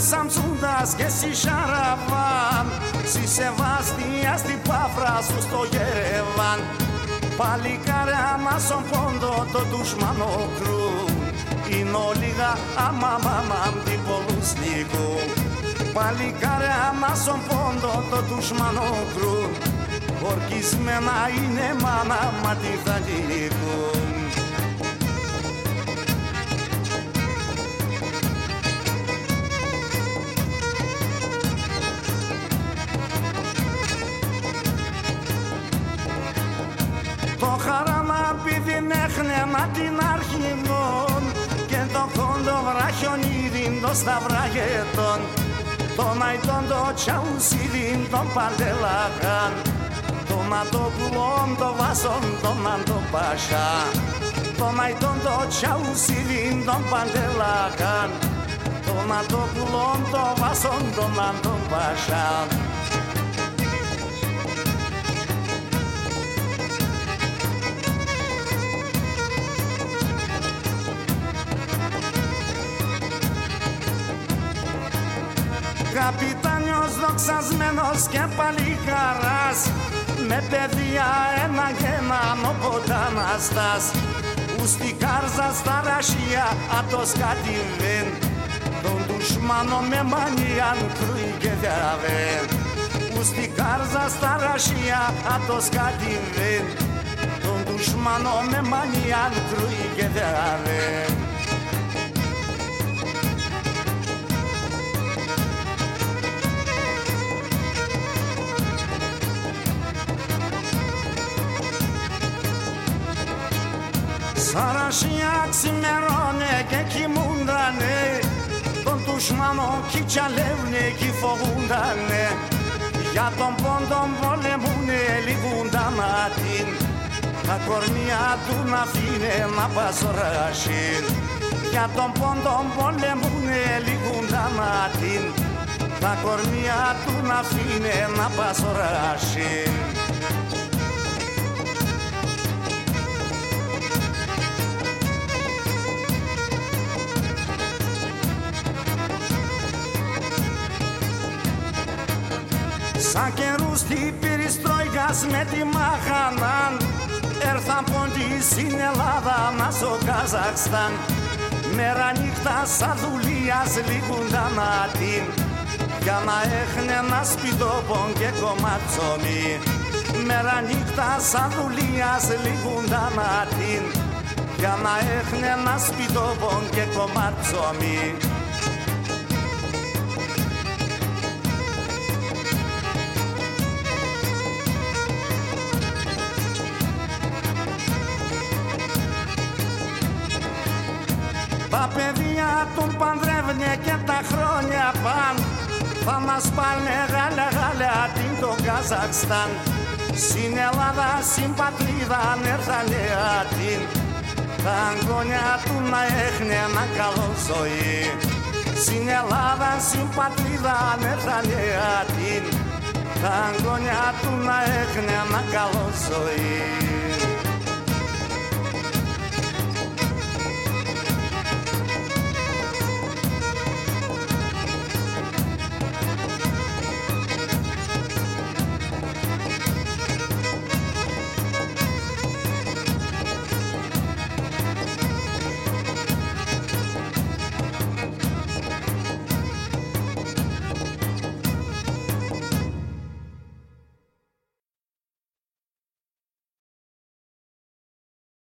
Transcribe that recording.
Σαμψούντας και εσύ Σαραβάν, στη Σεβαστία στην Πάφρα σου στο Γερεβάν. Παλικάρια μας στον πόντο το δουσμανόκρου, είναι όλιγα αμαμαμαμ την πολλουσνίκου. Παλικάρια μας στον πόντο το δουσμανόκρου, ορκισμένα είναι μάνα μα τι θα λύκουν. Το χαράμα πηδήν έχνεμα την αρχηγόν και το κόντο βραχιονίδιν το σταυραγετόν. Τον αϊτόν το τσαουσίδιν τον παντελαχάν, τον ατοπουλόν το βάσον τον αντοπασά. Τον αϊτόν το τσαουσίδιν τον παντελαχάν, τον ατοπουλόν το βάσον τον αντοπασά. Καπιτάνιος δοξασμένος και παλικαράς, με παιδεία ένα και έναν οποταναστάς. Ους την κάρζα στα ρashia ατός κατηβέν, τον δουσμάνο με μανίαν κρούει και διαβέν. Ους την κάρζα στα ρashia ατός κατηβέν, τον δουσμάνο με μανίαν κρούει και διαβέν. Σαρashia ξημερώνε και κοιμούντανε, τον δουσμάνο κι τσαλεύουνε κι φοβούντανε. Για τον πόντον πολεμούνε λιγούντα μάτιν, τα κορμιά του να φύνε να πασοράσιν. Για τον πόντον πολεμούνε λιγούντα μάτιν, τα κορμιά του να φύνε να πασοράσιν. Σαν καιρούς την περιστρόικας με τη μαχανάν, έρθαν πόντι στην Ελλάδα να στο Καζακστάν. Μέρα νύχτα σαν δουλειάς λίγουνταν άτιν, για να έχουνε ένα σπιτόπον και κομματσόμι. Μέρα νύχτα σαν δουλειάς λίγουνταν άτιν, για να έχουνε ένα σπιτόπον και κομματσόμι. Τα παιδιά τον παντρεύνε και τα χρόνια παν, θα μας πάνε γάλα την το Καζακστάν. Στην Ελλάδα, στην πατρίδα ανέρθανε άτιν, τα αγγόνια του να έχουνε ένα καλό ζωή. Στην Ελλάδα, στην πατρίδα ανέρθανε άτιν, τα αγγόνια του να έχουνε ένα καλό ζωή.